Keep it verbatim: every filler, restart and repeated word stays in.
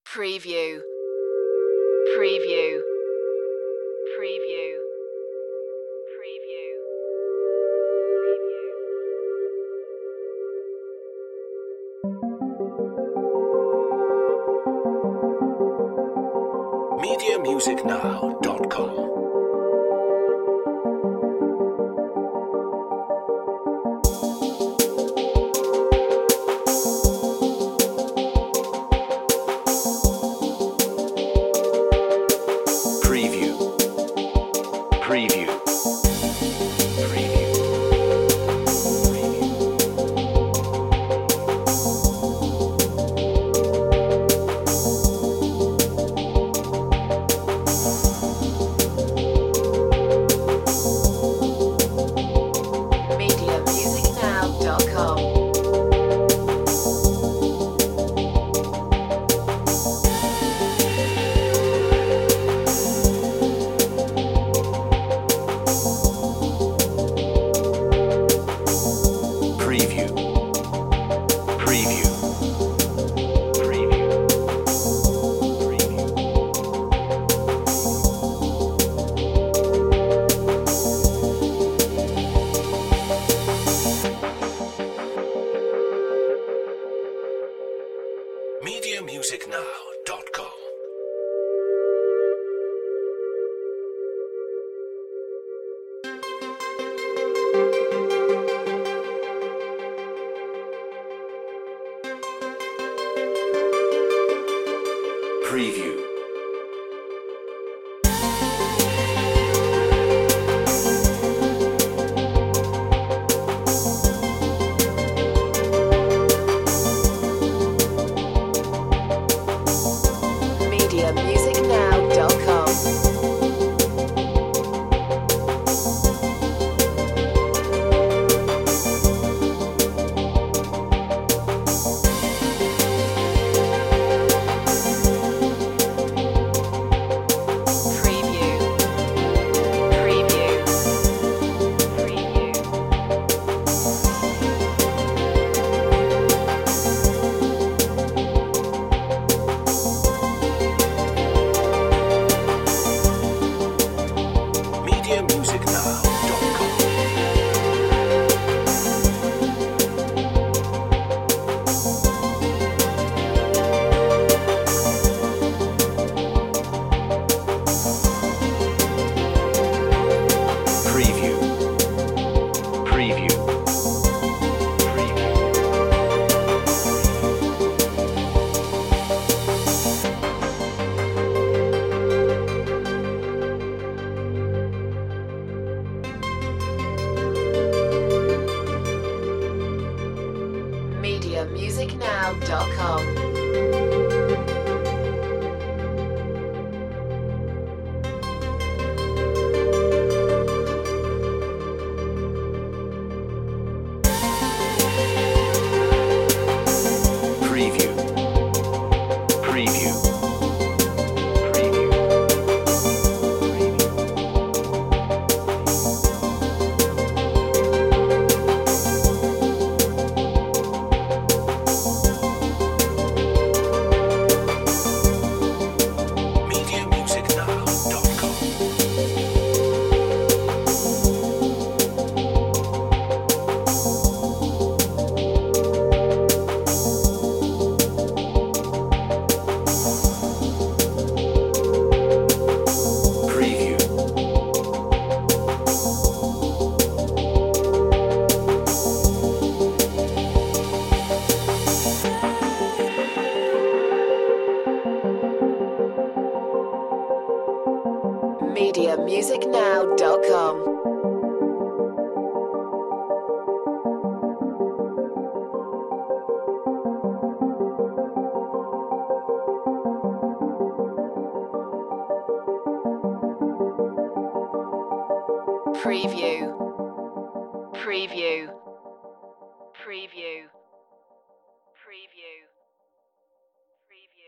Preview. Preview. Preview. Preview. media music now dot com Preview. Preview. Preview. media music now dot com. Preview. Preview. Preview. Preview. media music now dot com Preview. media music now dot com. Preview. Preview. Preview. media music now dot com Preview. Preview. Preview. media music now dot com. Preview. Preview. Preview. media music now dot com Preview. media music now dot com. Preview. Preview. Preview.